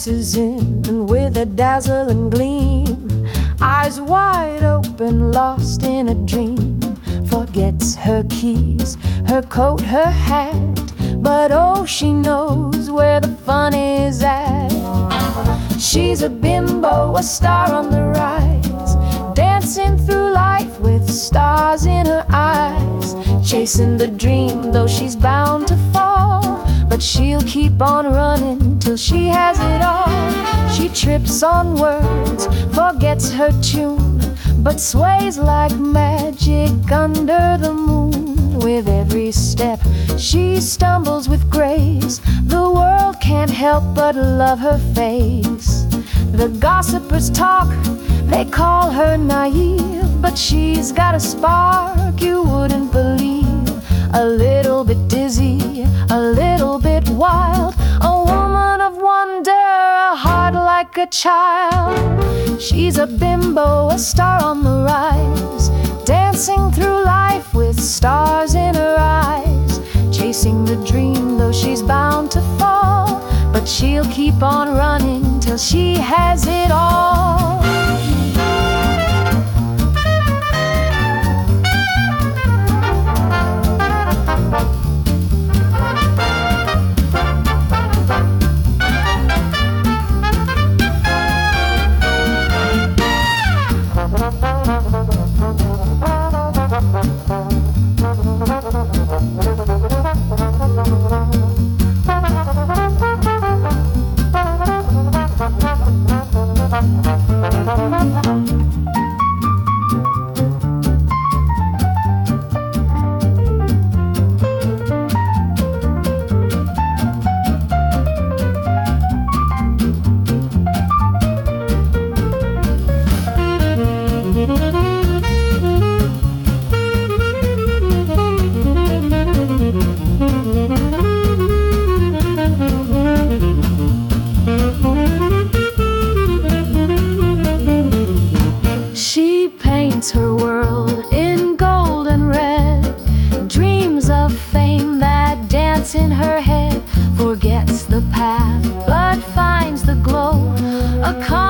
dances in and with a dazzling gleam, eyes wide open, lost in a dream, forgets her keys, her coat, her hat, but oh, she knows where the fun is at. She's a bimbo, a star on the rise, dancing through life with stars in her eyes, chasing the dream though she's bound to fall, but she'll keep on running till she has it all. She trips on words, forgets her tune, but sways like magic under the moon. With every step she stumbles with grace, the world can't help but love her face. The gossipers talk, they call her naive, but she's got a spark you wouldn't believe. A little bit dizzy, a little bit wild, a woman of wonder, a heart like a child. She's a bimbo, a star on the rise, dancing through life with stars in her eyes, chasing the dream though she's bound to fall, but she'll keep on running till she has it all. She paints her world in gold and red, dreams of fame that dance in her head, forgets the path but finds the glow, a